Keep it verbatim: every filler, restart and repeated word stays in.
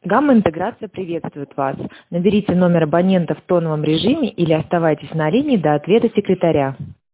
Гамма-интеграция приветствует вас. Наберите номер абонента в тоновом режиме или оставайтесь на линии до ответа секретаря.